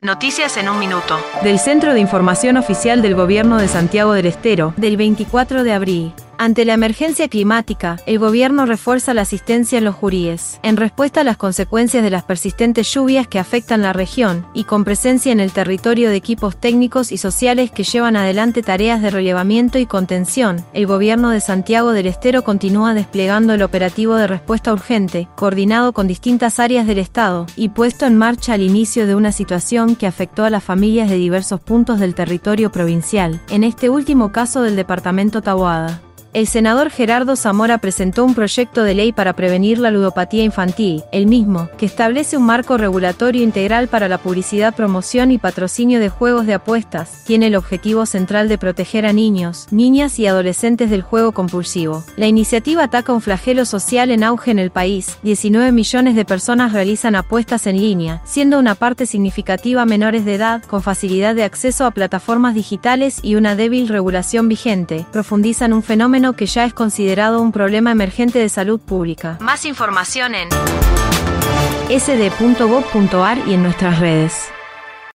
Noticias en un minuto. Del Centro de Información Oficial del Gobierno de Santiago del Estero, del 24 de abril. Ante la emergencia climática, el gobierno refuerza la asistencia en los juríes, en respuesta a las consecuencias de las persistentes lluvias que afectan la región, y con presencia en el territorio de equipos técnicos y sociales que llevan adelante tareas de relevamiento y contención. El gobierno de Santiago del Estero continúa desplegando el operativo de respuesta urgente, coordinado con distintas áreas del Estado, y puesto en marcha al inicio de una situación que afectó a las familias de diversos puntos del territorio provincial, en este último caso del departamento Taboada. El senador Gerardo Zamora presentó un proyecto de ley para prevenir la ludopatía infantil, el mismo, que establece un marco regulatorio integral para la publicidad, promoción y patrocinio de juegos de apuestas. Tiene el objetivo central de proteger a niños, niñas y adolescentes del juego compulsivo. La iniciativa ataca un flagelo social en auge en el país. 19 millones de personas realizan apuestas en línea, siendo una parte significativa menores de edad, con facilidad de acceso a plataformas digitales y una débil regulación vigente. Profundizan un fenómeno que ya es considerado un problema emergente de salud pública. Más información en sd.gov.ar y en nuestras redes.